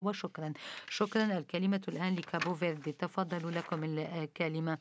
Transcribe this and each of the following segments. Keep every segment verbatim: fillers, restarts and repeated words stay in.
وشكرا. شكرا. الكلمة الآن لكابو فيردي، تفضلوا لكم الكلمة.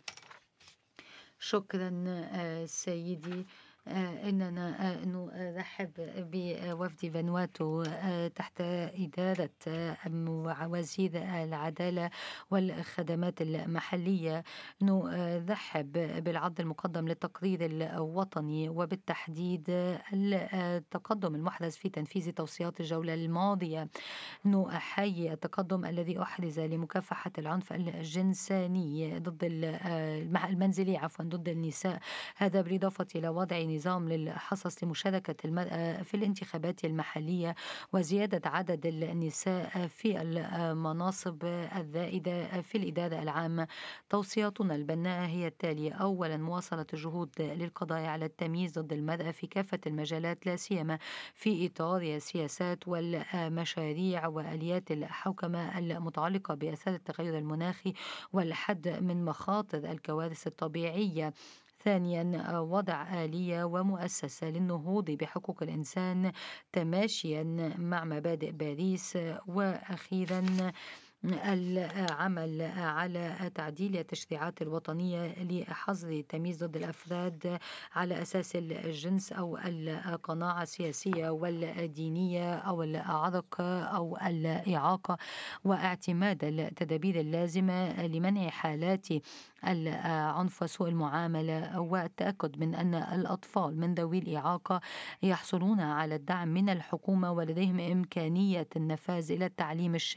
شكرا آه، سيدي. آه، إننا آه، نرحب بوفد فانواتو آه، تحت إدارة آه، وزير العدالة والخدمات المحلية. نرحب بالعرض المقدم للتقرير الوطني، وبالتحديد التقدم المحرز في تنفيذ توصيات الجولة الماضية. نحيي التقدم الذي أحرز لمكافحة العنف الجنساني ضد المنزلي عفوا ضد النساء، هذا بالإضافة إلى وضع نظام للحصص لمشاركة المرأة في الانتخابات المحلية، وزيادة عدد النساء في المناصب الرائدة في الإدارة العامة. توصياتنا البناءة هي التالية: أولا، مواصلة الجهود للقضاء على التمييز ضد المرأة في كافة المجالات، لا سيما في إطار السياسات والمشاريع وآليات الحوكمة المتعلقة بآثار التغير المناخي والحد من مخاطر الكوارث الطبيعية. ثانيا، وضع آلية ومؤسسة للنهوض بحقوق الإنسان تماشيا مع مبادئ باريس. وأخيرا، العمل على تعديل التشريعات الوطنية لحظر التمييز ضد الأفراد على أساس الجنس أو القناعة السياسية والدينية أو العرق أو الإعاقة، واعتماد التدابير اللازمة لمنع حالات العنف وسوء المعاملة، والتأكد من أن الأطفال من ذوي الإعاقة يحصلون على الدعم من الحكومة ولديهم إمكانية النفاذ إلى التعليم الشامل